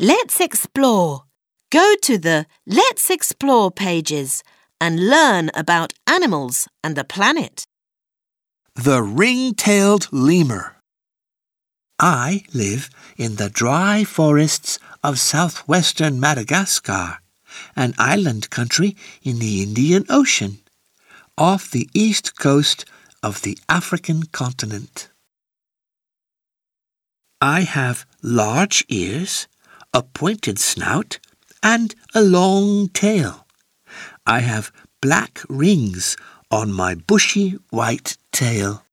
Let's explore. Go to the Let's Explore pages and learn about animals and the planet. The ring-tailed lemur. I live in the dry forests of southwestern Madagascar, an island country in the Indian Ocean, off the east coast of the African continent. I have large ears, a pointed snout, and a long tail. I have black rings on my bushy white tail.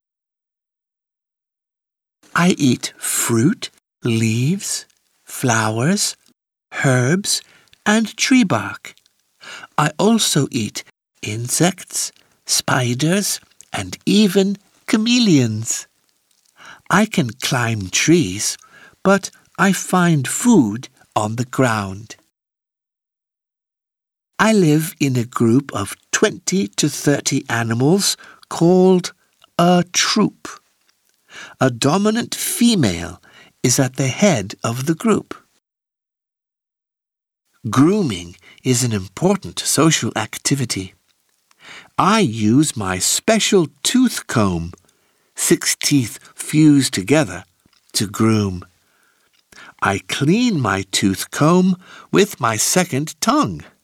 I eat fruit, leaves, flowers, herbs, and tree bark. I also eat insects, spiders, and even chameleons. I can climb trees, but I find food on the ground. I live in a group of 20 to 30 animals called a troop. A dominant female is at the head of the group. Grooming is an important social activity. I use my special tooth comb, 6 teeth fused together, to groom. I clean my tooth comb with my second tongue.